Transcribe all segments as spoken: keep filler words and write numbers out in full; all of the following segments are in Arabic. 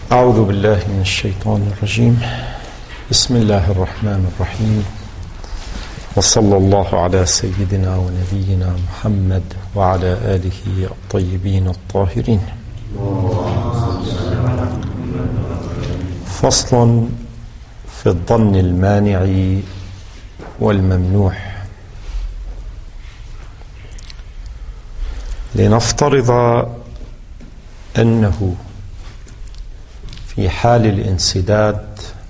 أعوذ بالله من الشيطان الرجيم. بسم الله الرحمن الرحيم، وصلى الله على سيدنا ونبينا محمد وعلى آله الطيبين الطاهرين. فصل في الظن المانع والممنوع. لنفترض أنه في حال الانسداد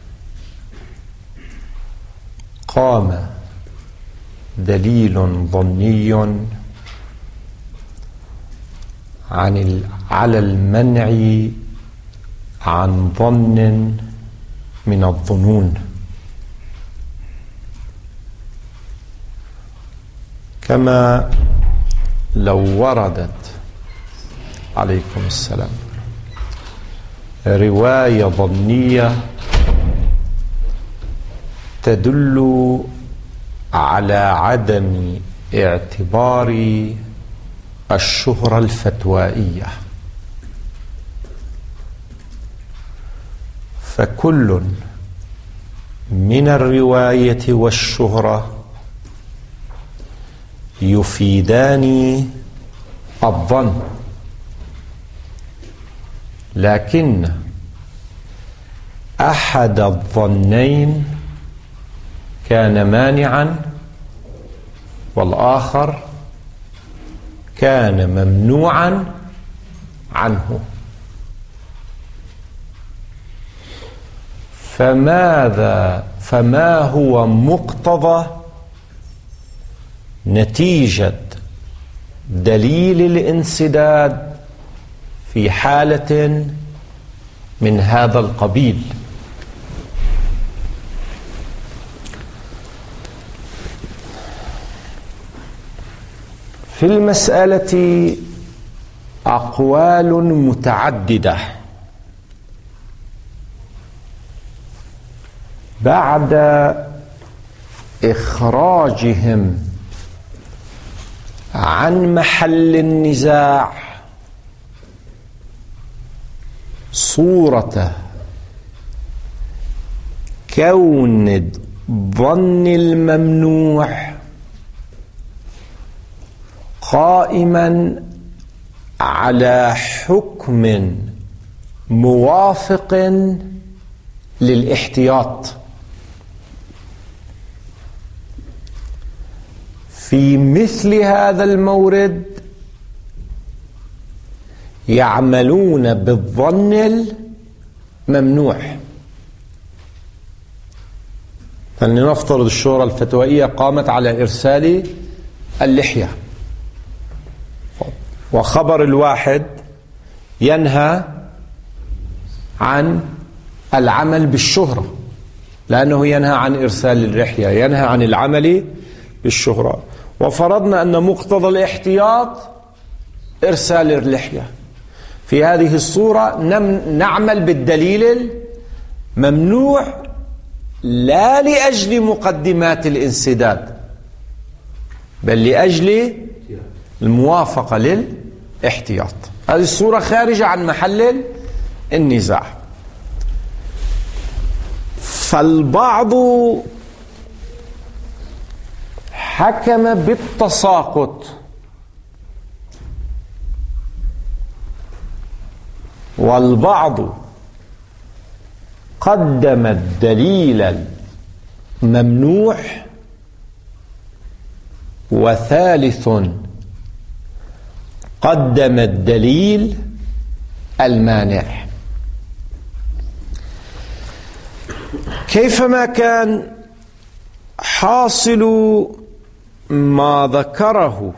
قام دليل ظني عن على المنع عن ظن من الظنون، كما لو وردت عليكم السلام رواية ظنية تدل على عدم اعتبار الشهرة الفتوائية، فكل من الرواية والشهرة يفيدان الظن، لكن أحد الظنين كان مانعا والآخر كان ممنوعا عنه. فماذا فما هو مقتضى نتيجة دليل الانسداد في حالة من هذا القبيل؟ في المسألة أقوال متعددة بعد إخراجهم عن محل النزاع صورة كون الظن الممنوع قائما على حكم موافق للاحتياط. في مثل هذا المورد يعملون بالظن الممنوع. فلنفترض الشورى الفتوائية قامت على إرسال اللحية، وخبر الواحد ينهى عن العمل بالشهرة، لأنه ينهى عن إرسال اللحية، ينهى عن العمل بالشهرة، وفرضنا أن مقتضى الاحتياط إرسال اللحية. في هذه الصورة نعمل بالدليل الممنوع لا لأجل مقدمات الانسداد، بل لأجل الموافقة للاحتياط. هذه الصورة خارجة عن محل النزاع. فالبعض حكم بالتساقط، والبعض قدم الدليل الممنوع، وثالث قدم الدليل المانع. كيفما كان حاصل ما ذكره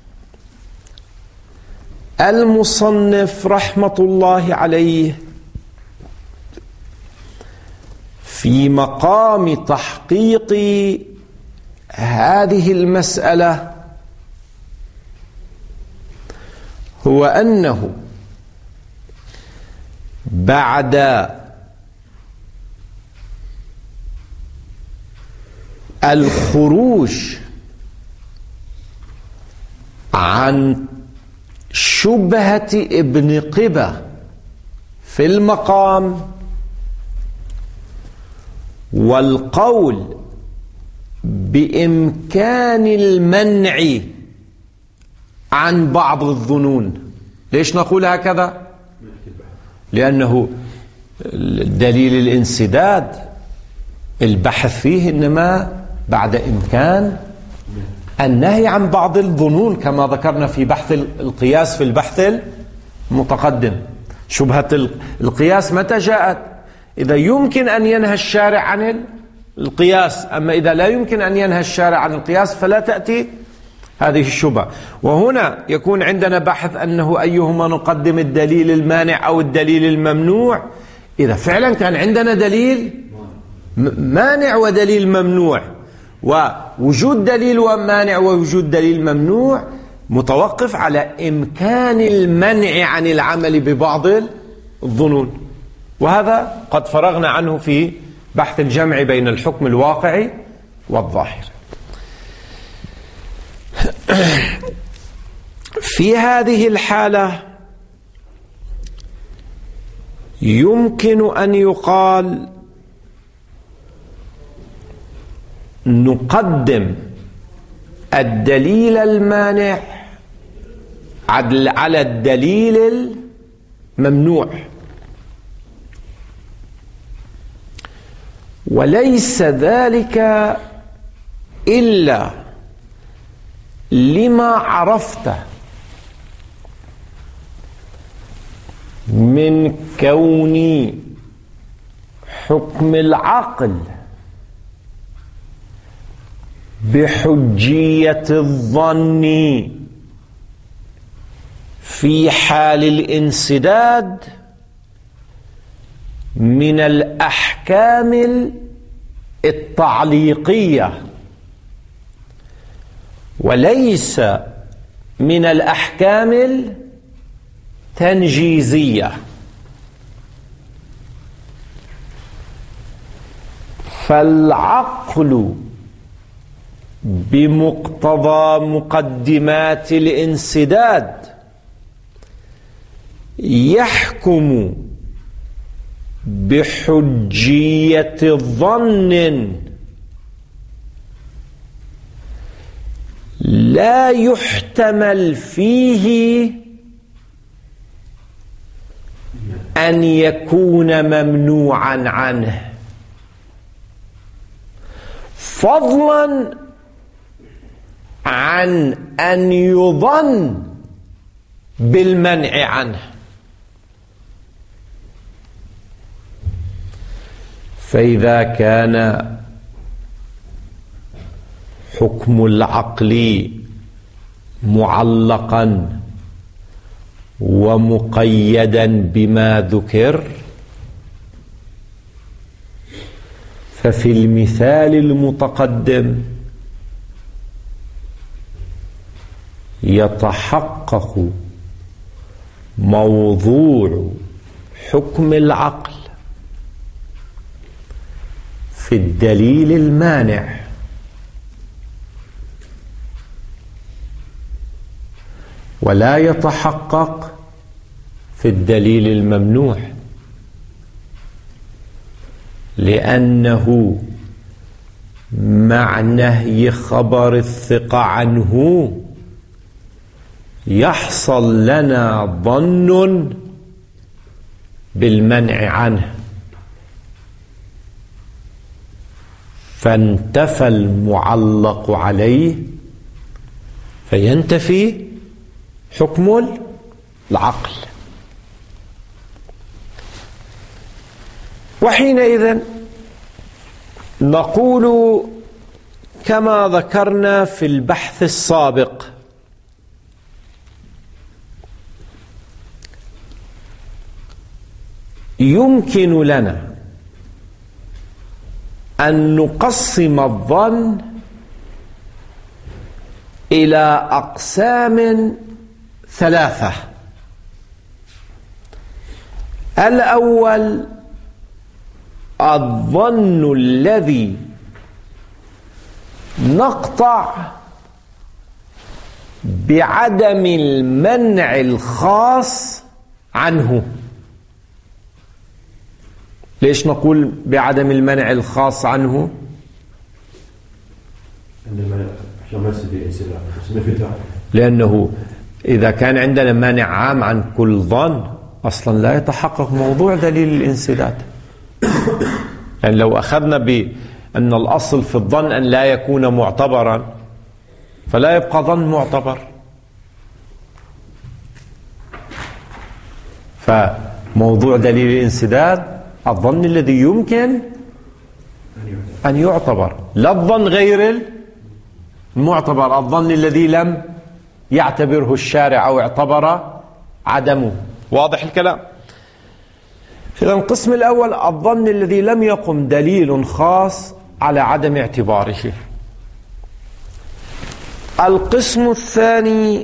المصنف رحمة الله عليه في مقام تحقيق هذه المسألة هو أنه بعد الخروج عن شبهة ابن قبة في المقام، والقول بإمكان المنع عن بعض الظنون. ليش نقول هكذا؟ لأنه دليل الانسداد البحث فيه إنما بعد إمكان النهي عن بعض الظنون، كما ذكرنا في بحث القياس في البحث المتقدم. شبهة القياس متى جاءت؟ إذا يمكن أن ينهى الشارع عن القياس، أما إذا لا يمكن أن ينهى الشارع عن القياس فلا تأتي هذه الشبهة. وهنا يكون عندنا بحث أنه أيهما نقدم، الدليل المانع أو الدليل الممنوع. إذا فعلا كان عندنا دليل مانع ودليل ممنوع، ووجود دليل مانع ووجود دليل ممنوع متوقف على إمكان المنع عن العمل ببعض الظنون، وهذا قد فرغنا عنه في بحث الجمع بين الحكم الواقعي والظاهر. في هذه الحالة يمكن أن يقال نقدم الدليل المانع على الدليل الممنوع، وليس ذلك إلا لما عرفته من كون حكم العقل بحجية الظن في حال الانسداد من الأحكام التعليقية، وليس من الأحكام التنجيزية. فالعقل بمقتضى مقدمات الانسداد يحكم بحجية ظن لا يحتمل فيه أن يكون ممنوعا عنه، فضلا عن أن يظن بالمنع عنه. فإذا كان حكم العقل معلقا ومقيدا بما ذكر، ففي المثال المتقدم يتحقق موضوع حكم العقل في الدليل المانع، ولا يتحقق في الدليل الممنوع، لأنه مع نهي خبر الثقة عنه يحصل لنا ظن بالمنع عنه، فانتفى المعلق عليه فينتفي حكم العقل. وحينئذ نقول كما ذكرنا في البحث السابق: يمكن لنا أن نقسم الظن إلى أقسام ثلاثة. الأول الظن الذي نقطع بعدم المنع الخاص عنه، ليش نقول بعدم المنع الخاص عنه؟ لأنه إذا كان عندنا مانع عام عن كل ظن أصلا لا يتحقق موضوع دليل الانسداد. يعني لو أخذنا بأن الأصل في الظن أن لا يكون معتبرا فلا يبقى ظن معتبر. فموضوع دليل الانسداد الظن الذي يمكن أن يعتبر، لا الظن غير المعتبر، الظن الذي لم يعتبره الشارع أو اعتبر عدمه. واضح الكلام؟ إذن القسم الأول الظن الذي لم يقم دليل خاص على عدم اعتباره. القسم الثاني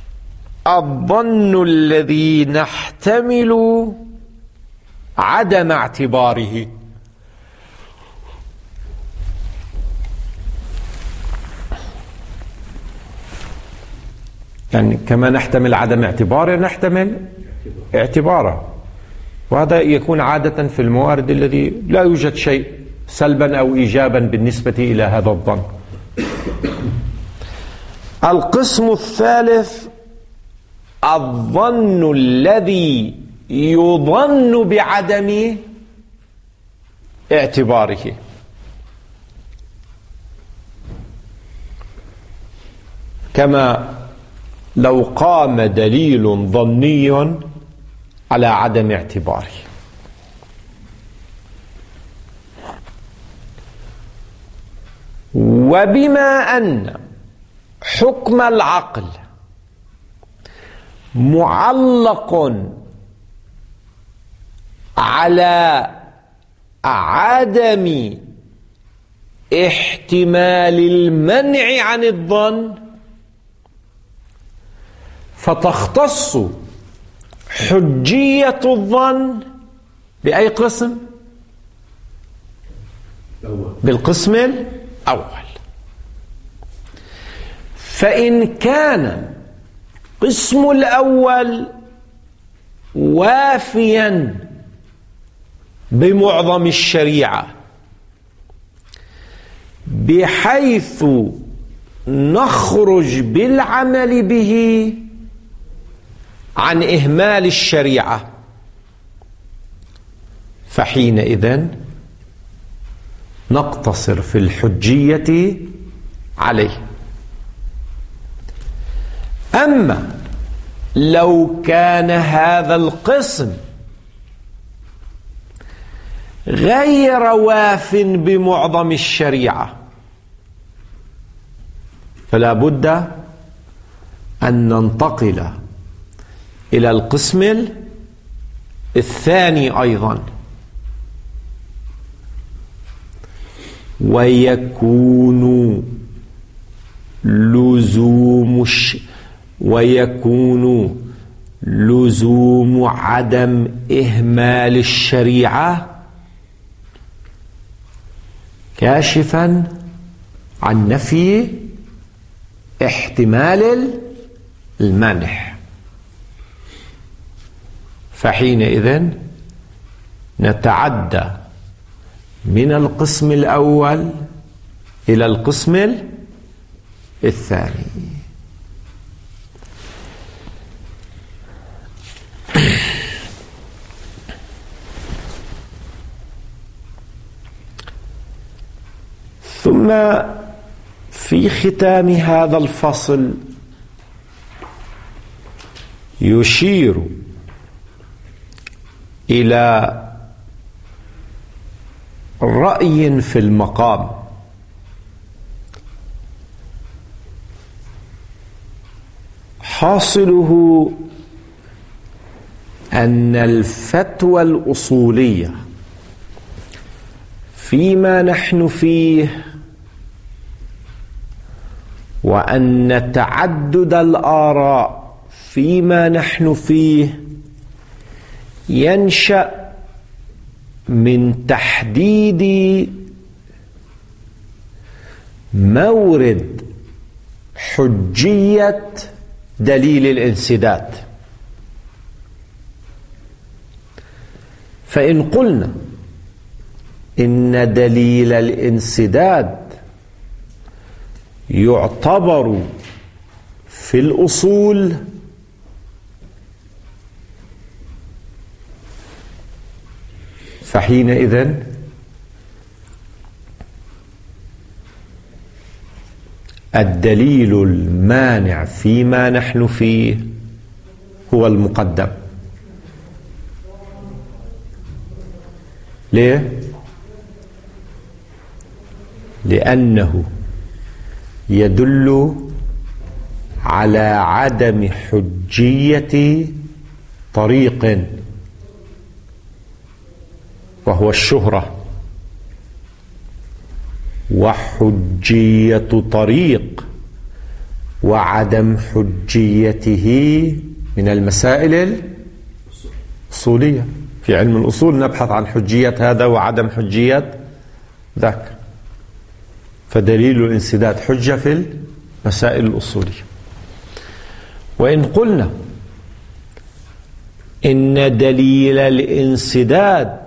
الظن الذي نحتمل عدم اعتباره. يعني كما نحتمل عدم اعتباره نحتمل اعتباره، وهذا يكون عادة في الموارد الذي لا يوجد شيء سلبا أو إيجابا بالنسبة إلى هذا الظن. القسم الثالث الظن الذي يظن بعدم اعتباره. كما لو قام دليل ظني على عدم اعتباره. وبما أن حكم العقل معلق على عدم احتمال المنع عن الظن، فتختص حجية الظن بأي قسم؟ بالقسم الأول. فإن كان القسم الأول وافيا بمعظم الشريعة بحيث نخرج بالعمل به عن إهمال الشريعة، فحينئذ نقتصر في الحجية عليه. أما لو كان هذا القسم غير واف بمعظم الشريعة فلا بد أن ننتقل إلى القسم الثاني أيضا، ويكون لزوم الش... ويكون لزوم عدم إهمال الشريعة كاشفا عن نفي احتمال المنع، فحينئذ نتعدى من القسم الأول إلى القسم الثاني. ثم في ختام هذا الفصل يشير إلى رأي في المقام حاصله أن الفتوى الأصولية فيما نحن فيه، وأن تعدد الآراء فيما نحن فيه ينشأ من تحديد مورد حجية دليل الانسداد. فإن قلنا إن دليل الانسداد يعتبر في الأصول فحينئذ الدليل المانع فيما نحن فيه هو المقدم. ليه؟ لأنه يدل على عدم حجية طريق وهو الشهرة، وحجية طريق وعدم حجيته من المسائل الأصولية. في علم الأصول نبحث عن حجية هذا وعدم حجية ذاك، فدليل الانسداد حجة في المسائل الأصولية. وإن قلنا إن دليل الانسداد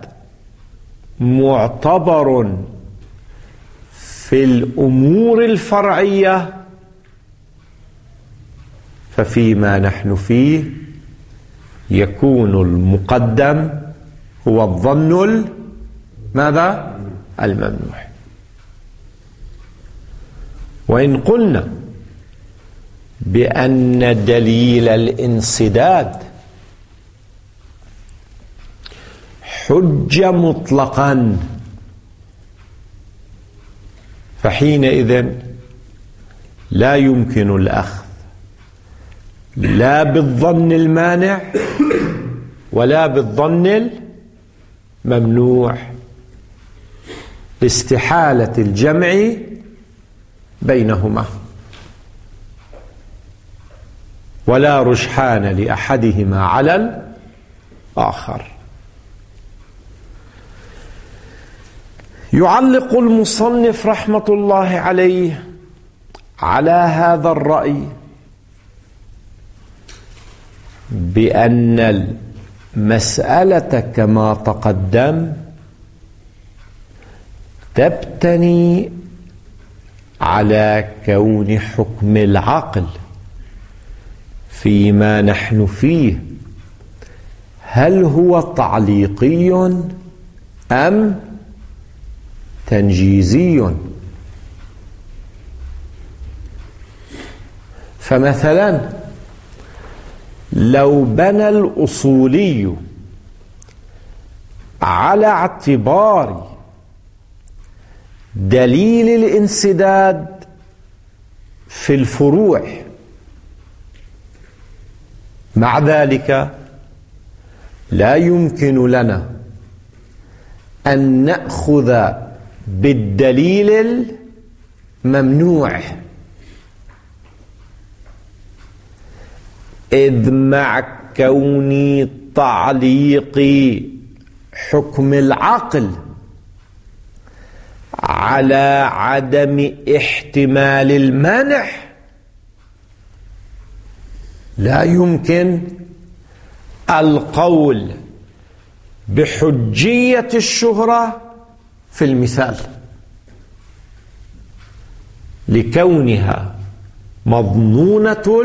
معتبر في الأمور الفرعية ففيما نحن فيه يكون المقدم هو الظن ماذا؟ الممنوع. وإن قلنا بأن دليل الانسداد حجة مطلقا فحينئذ لا يمكن الأخذ لا بالظن المانع ولا بالظن الممنوع لاستحالة الجمع بينهما، ولا رجحان لأحدهما على الآخر. يعلق المصنف رحمة الله عليه على هذا الرأي بأن المسألة كما تقدم تبتني على كون حكم العقل فيما نحن فيه هل هو تعليقي أم تنجيزي. فمثلا لو بنى الأصولي على اعتبار دليل الانسداد في الفروع مع ذلك لا يمكن لنا أن نأخذ بالدليل الممنوع، إذ مع كون تعليق حكم العقل على عدم احتمال المانع لا يمكن القول بحجية الشهرة في المثال لكونها مضمونة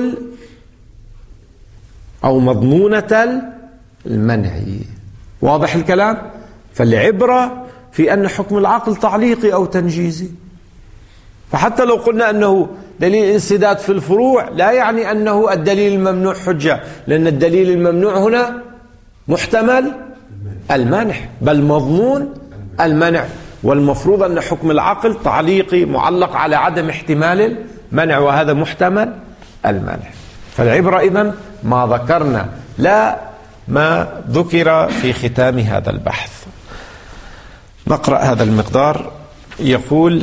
أو مضمونة المنع. واضح الكلام؟ فالعبرة في أن حكم العقل تعليقي أو تنجيزي. فحتى لو قلنا أنه دليل انسداد في الفروع لا يعني أنه الدليل الممنوع حجة، لأن الدليل الممنوع هنا محتمل المنع بل مضمون المنع، والمفروض أن حكم العقل تعليقي معلق على عدم احتمال المنع وهذا محتمل المنع. فالعبرة إذن ما ذكرنا لا ما ذكر في ختام هذا البحث. نقرأ هذا المقدار. يقول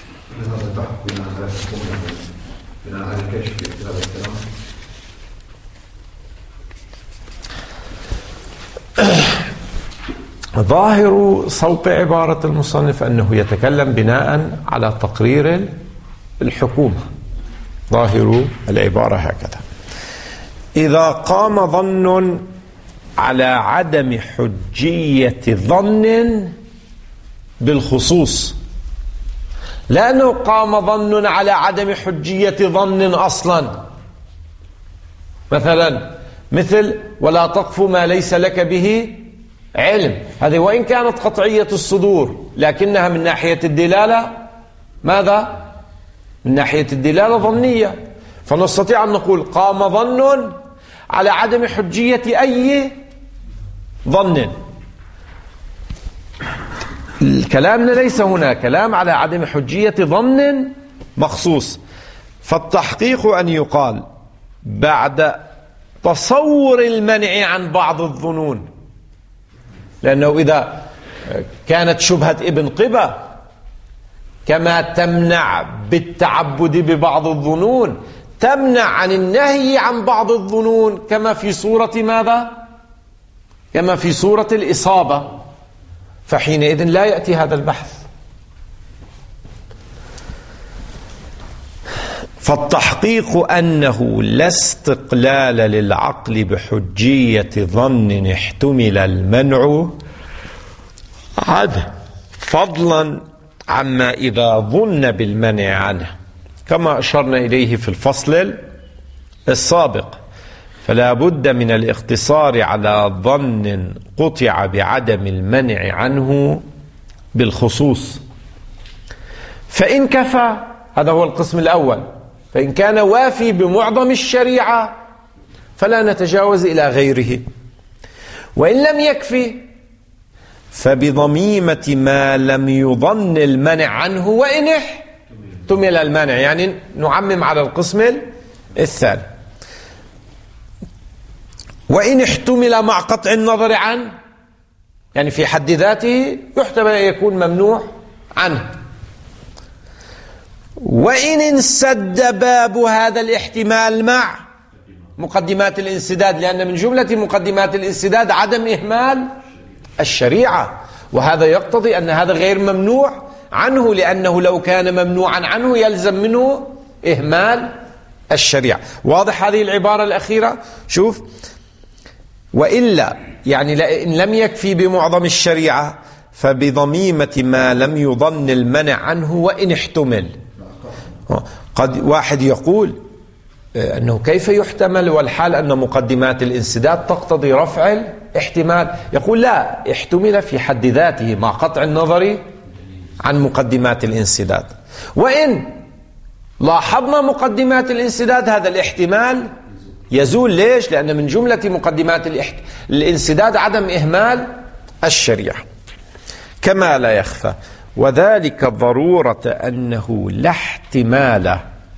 ظاهر صوت عبارة المصنف أنه يتكلم بناء على تقرير الحكومة. ظاهر العبارة هكذا: إذا قام ظن على عدم حجية ظن بالخصوص، لأنه قام ظن على عدم حجية ظن أصلا. مثلا مثل ولا تقف ما ليس لك به علم، هذه وإن كانت قطعية الصدور لكنها من ناحية الدلالة ماذا؟ من ناحية الدلالة ظنية. فنستطيع أن نقول قام ظن على عدم حجية أي ظن. كلامنا ليس هنا كلام على عدم حجية ظن مخصوص. فالتحقيق أن يقال بعد تصور المنع عن بعض الظنون، لأنه إذا كانت شبهة ابن قبة كما تمنع بالتعبد ببعض الظنون تمنع عن النهي عن بعض الظنون، كما في صورة ماذا؟ كما في صورة الإصابة، فحينئذ لا يأتي هذا البحث. فالتحقيق أنه لا استقلال للعقل بحجية ظن احتمل المنع عنه، فضلا عما إذا ظن بالمنع عنه، كما أشرنا إليه في الفصل السابق. فلا بد من الاقتصار على ظن قطع بعدم المنع عنه بالخصوص. فإن كفى، هذا هو القسم الأول، فإن كان وافي بمعظم الشريعة فلا نتجاوز إلى غيره. وإن لم يكفي فبضميمة ما لم يظن المنع عنه وإن احتمل المنع، يعني نعمم على القسم الثاني. وإن احتمل مع قطع النظر عنه، يعني في حد ذاته يحتمل أن يكون ممنوع عنه. وإن انسد باب هذا الاحتمال مع مقدمات الانسداد، لأن من جملة مقدمات الانسداد عدم إهمال الشريعة، وهذا يقتضي أن هذا غير ممنوع عنه، لأنه لو كان ممنوعا عنه يلزم منه إهمال الشريعة. واضح هذه العبارة الأخيرة؟ شوف، وإلا يعني إن لم يكفي بمعظم الشريعة فبضميمة ما لم يظن المنع عنه وإن احتمل. قد واحد يقول أنه كيف يحتمل والحال أن مقدمات الانسداد تقتضي رفع الاحتمال؟ يقول لا، احتمل في حد ذاته مع قطع النظر عن مقدمات الانسداد. وإن لاحظنا مقدمات الانسداد هذا الاحتمال يزول. ليش؟ لأن من جملة مقدمات الانسداد عدم إهمال الشريعة. كما لا يخفى وذلك ضرورة أنه لا احتمال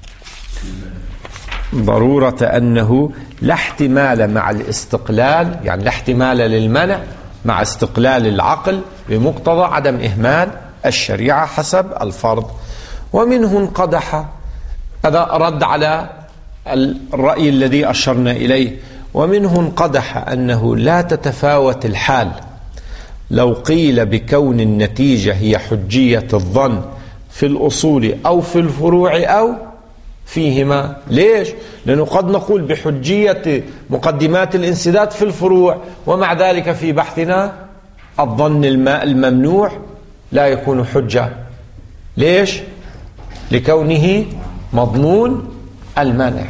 ضرورة أنه لا احتمال مع الاستقلال، يعني لا احتمال للمنع مع استقلال العقل بمقتضى عدم إهمال الشريعة حسب الفرض. ومنه انقدح، هذا رد على الرأي الذي أشرنا إليه. ومنه انقدح أنه لا تتفاوت الحال لو قيل بكون النتيجة هي حجية الظن في الأصول أو في الفروع أو فيهما. ليش؟ لأنه قد نقول بحجية مقدمات الانسداد في الفروع، ومع ذلك في بحثنا الظن الممنوع لا يكون حجة. ليش؟ لكونه مضمون المنع.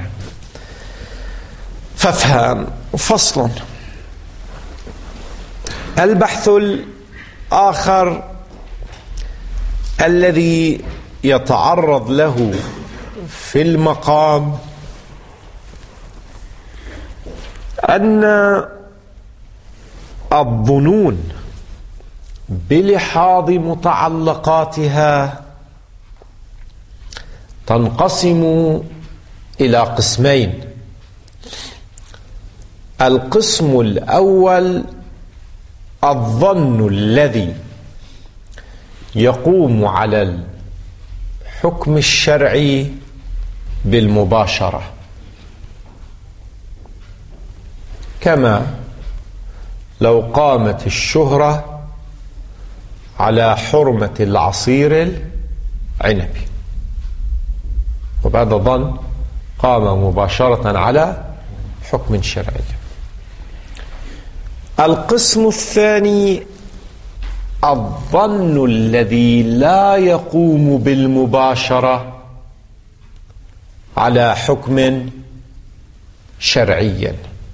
فافهم. فصل. البحث الآخر الذي يتعرض له في المقام أن الظنون بلحاظ متعلقاتها تنقسم إلى قسمين. القسم الأول الظن الذي يقوم على الحكم الشرعي بالمباشرة، كما لو قامت الشهرة على حرمة العصير العنبي، وبهذا ظن قام مباشرة على حكم شرعي. القسم الثاني الظن الذي لا يقوم بالمباشرة على حكم شرعي،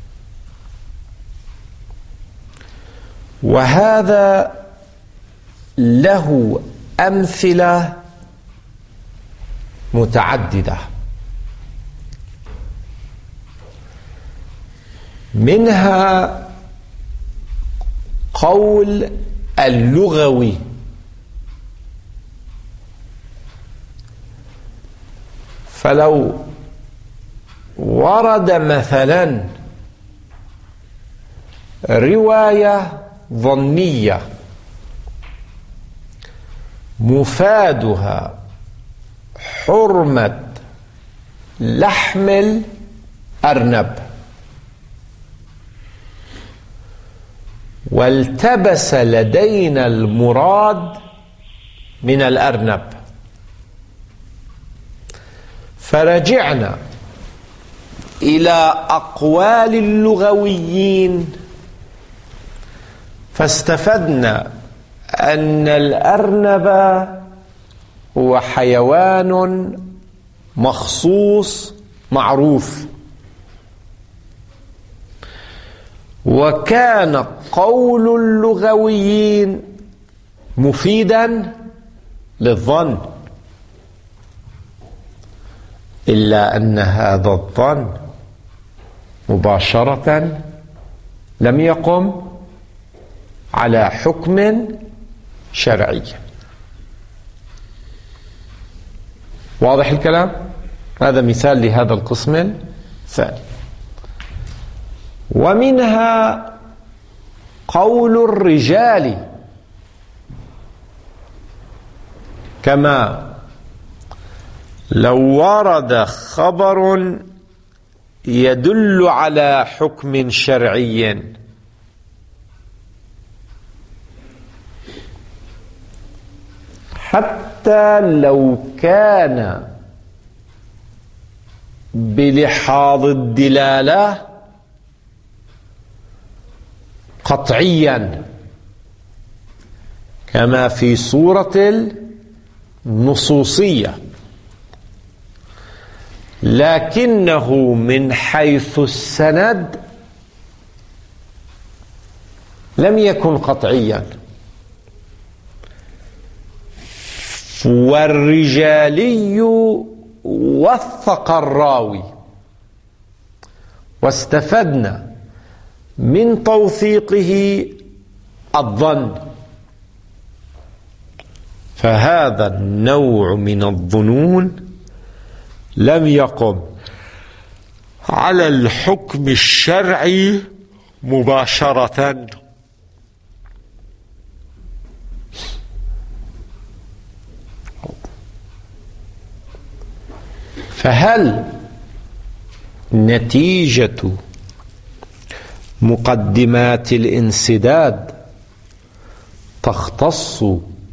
وهذا له أمثلة متعددة، منها قول اللغوي، فلو ورد مثلا رواية ظنية مفادها حرمة لحم الأرنب، والتبس لدينا المراد من الأرنب، فرجعنا إلى أقوال اللغويين فاستفدنا أن الأرنب هو حيوان مخصوص معروف، وكان قول اللغويين مفيدا للظن، إلا أن هذا الظن مباشرة لم يقم على حكم شرعي. واضح الكلام؟ هذا مثال لهذا القسم الثاني. ومنها قول الرجال، كما لو ورد خبر يدل على حكم شرعي حتى لو كان بلحاظ الدلالة قطعيا، كما في صورة النصوصية، لكنه من حيث السند لم يكن قطعيا. والرجالي وثق الراوي، واستفدنا من توثيقه الظن، فهذا النوع من الظنون لم يقم على الحكم الشرعي مباشرة. فهل نتيجة مقدمات الانسداد تختص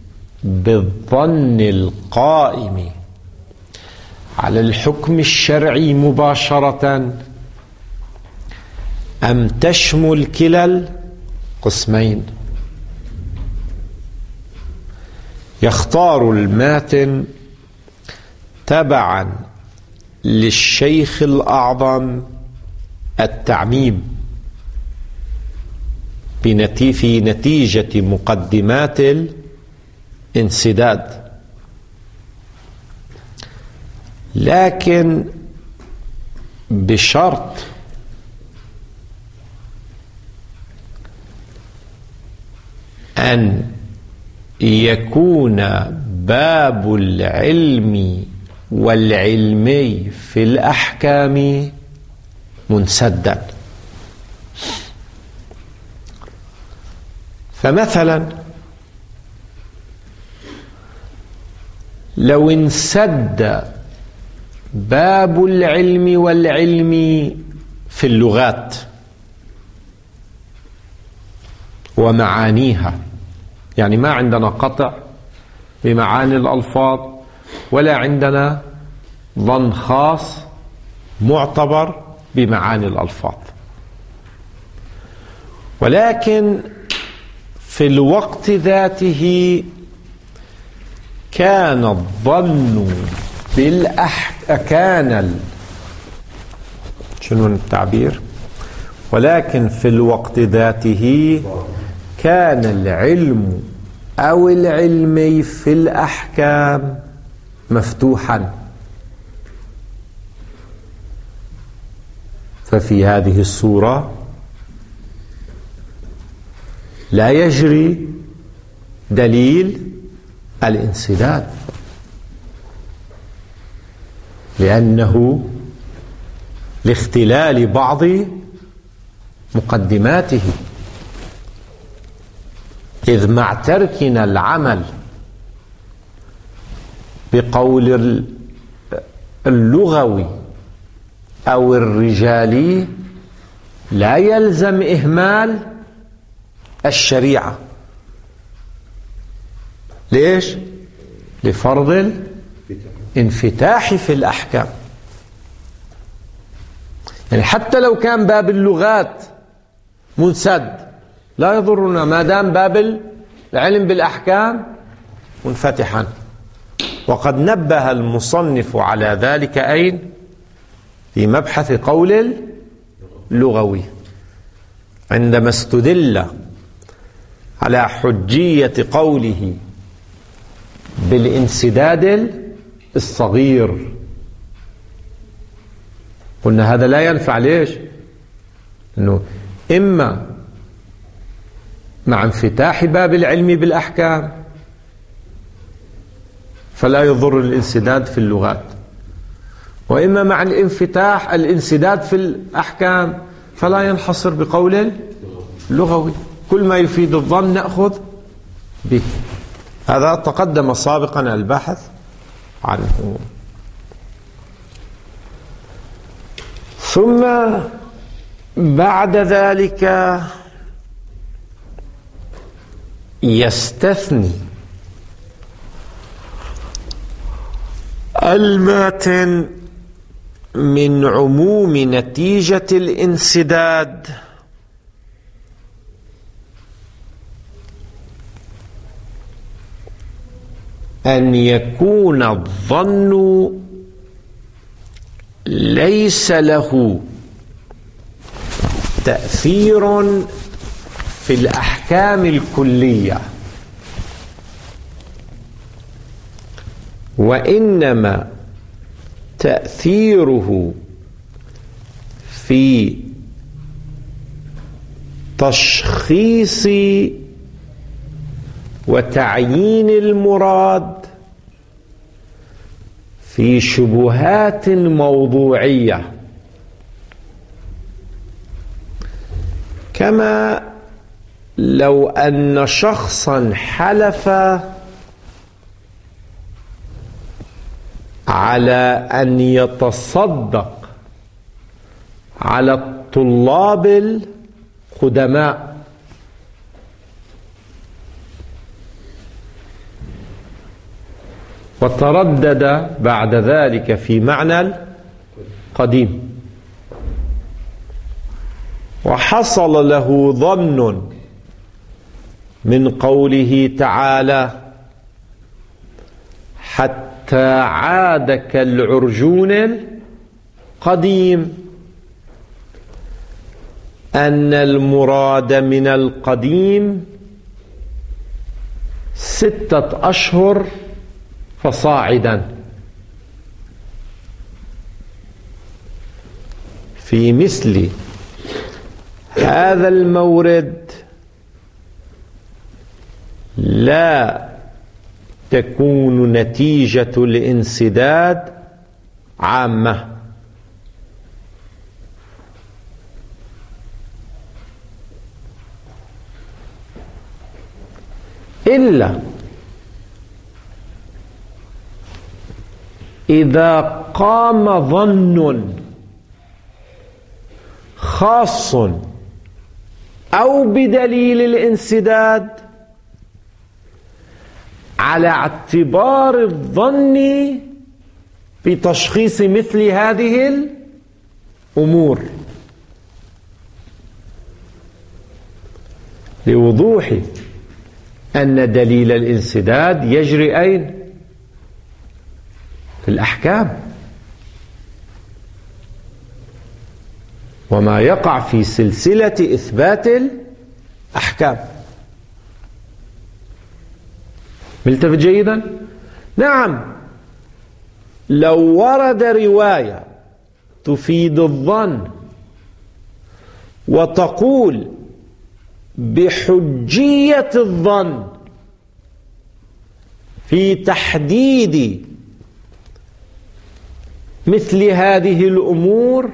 بالظن القائم على الحكم الشرعي مباشرة، أم تشمل كلا القسمين؟ يختار الماتن تبعا للشيخ الأعظم التعميم في نتيجة مقدمات الانسداد، لكن بشرط أن يكون باب العلم والعلمي في الأحكام منسدا. فمثلا لو انسد باب العلم والعلم في اللغات ومعانيها، يعني ما عندنا قطع بمعاني الألفاظ، ولا عندنا ظن خاص معتبر بمعاني الألفاظ، ولكن في الوقت ذاته كان الظن بالأح كان ال... شنو التعبير؟ ولكن في الوقت ذاته كان العلم أو العلمي في الأحكام مفتوحا. ففي هذه الصورة لا يجري دليل الانسداد، لأنه لاختلال بعض مقدماته، إذ مع تركنا العمل بقول اللغوي أو الرجالي لا يلزم إهمال الشريعة. ليش؟ لفرض الانفتاح في الأحكام. يعني حتى لو كان باب اللغات منسد لا يضرنا ما دام باب العلم بالأحكام منفتحا. وقد نبه المصنف على ذلك أين؟ في مبحث قول اللغوي عندما استدل على حجية قوله بالانسداد الصغير. قلنا هذا لا ينفع. ليش؟ إنه إما مع انفتاح باب العلم بالأحكام فلا يضر الانسداد في اللغات، وإما مع الانفتاح الانسداد في الأحكام فلا ينحصر بقول اللغوي. كل ما يفيد الظن نأخذ به. هذا تقدم سابقا البحث عنه. ثم بعد ذلك يستثني الماتن من عموم نتيجة الانسداد أن يكون الظن ليس له تأثير في الأحكام الكلية، وإنما تأثيره في تشخيص وتعيين المراد في شبهات موضوعية، كما لو أن شخصا حلف على أن يتصدق على الطلاب القدماء وتردد بعد ذلك في معنى القديم، وحصل له ظن من قوله تعالى حتى عاد كالعرجون القديم، أن المراد من القديم ستة أشهر فصاعدا. في مثل هذا المورد لا تكون نتيجة الانسداد عامة، إلا إذا قام ظن خاص أو بدليل الانسداد على اعتبار الظن في تشخيص مثل هذه الأمور. لوضوح أن دليل الانسداد يجري أين؟ في الأحكام، وما يقع في سلسلة إثبات الأحكام. ملتفت جيدا؟ نعم، لو ورد رواية تفيد الظن وتقول بحجية الظن في تحديد مثل هذه الأمور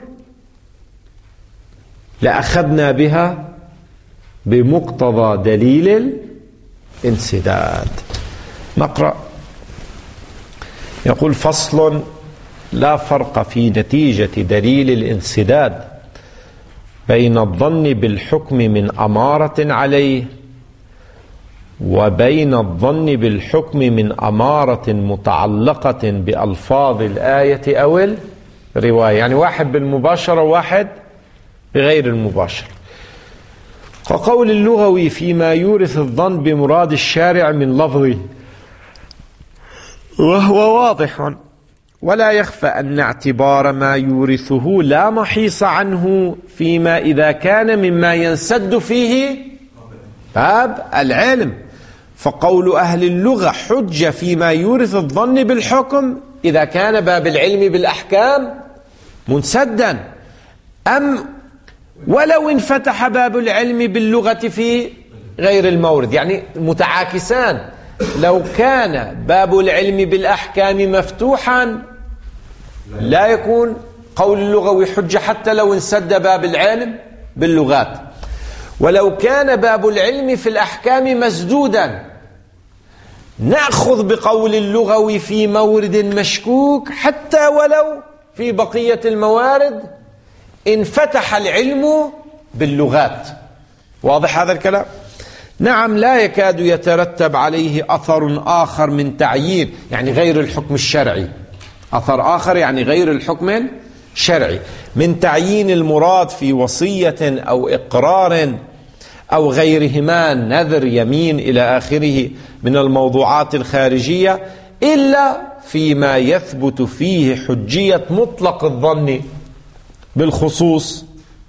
لأخذنا بها بمقتضى دليل الانسداد. نقرأ. يقول: فصل: لا فرق في نتيجة دليل الانسداد بين الظن بالحكم من أمارة عليه وبين الظن بالحكم من أمارة متعلقة بألفاظ الآية أو الرواية، يعني واحد بالمباشرة وواحد بغير المباشرة. كقول اللغوي فيما يورث الظن بمراد الشارع من لفظه، وهو واضح ولا يخفى أن اعتبار ما يورثه لا محيص عنه فيما إذا كان مما ينسد فيه باب العلم. فقول أهل اللغة حجة فيما يورث الظن بالحكم إذا كان باب العلم بالأحكام منسدا، أم ولو انفتح باب العلم باللغة في غير المورد، يعني متعاكسان. لو كان باب العلم بالأحكام مفتوحا لا يكون قول اللغوي حجة حتى لو انسد باب العلم باللغات، ولو كان باب العلم في الأحكام مسدودا نأخذ بقول اللغوي في مورد مشكوك حتى ولو في بقية الموارد انفتح العلم باللغات. واضح هذا الكلام؟ نعم، لا يكاد يترتب عليه أثر آخر من تعيين، يعني غير الحكم الشرعي، أثر آخر يعني غير الحكم الشرعي، من تعيين المراد في وصية أو إقرار أو غيرهما، نذر، يمين إلى آخره من الموضوعات الخارجية، إلا فيما يثبت فيه حجية مطلق الظن بالخصوص.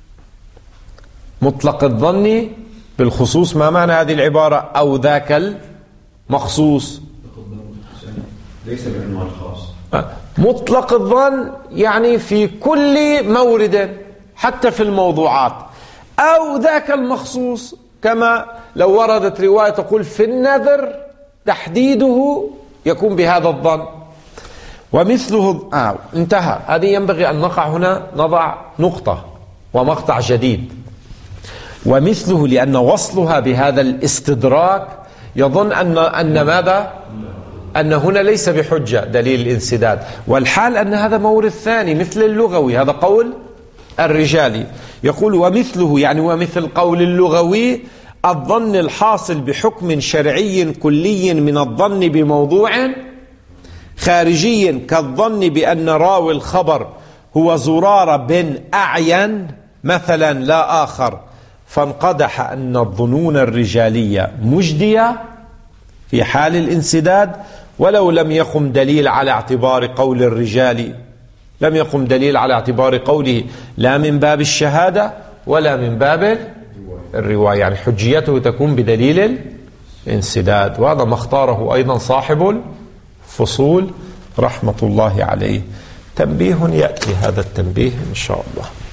مطلق الظن بالخصوص، ما معنى هذه العبارة؟ أو ذاك المخصوص، ليس بعنوان خاص. مطلق الظن يعني في كل مورد حتى في الموضوعات، أو ذاك المخصوص، كما لو وردت رواية تقول في النذر تحديده يكون بهذا الظن. ومثله آه انتهى. هذه ينبغي أن نقع هنا، نضع نقطة ومقطع جديد. ومثله لأن وصلها بهذا الاستدراك يظن أن أن ماذا؟ أن هنا ليس بحجة دليل الانسداد، والحال أن هذا مورد ثاني مثل اللغوي، هذا قول الرجالي. يقول ومثله يعني ومثل قول اللغوي الظن الحاصل بحكم شرعي كلي من الظن بموضوع خارجي، كالظن بأن راوي الخبر هو زرار بن أعين مثلا لا آخر، فانقدح أن الظنون الرجالية مجدية في حال الانسداد، ولو لم يقم دليل على اعتبار قول الرجال، لم يقم دليل على اعتبار قوله لا من باب الشهادة ولا من باب الرواية، يعني حجيته تكون بدليل الانسداد. وهذا ما اختاره أيضا صاحب الفصول رحمة الله عليه. تنبيه يأتي هذا التنبيه إن شاء الله.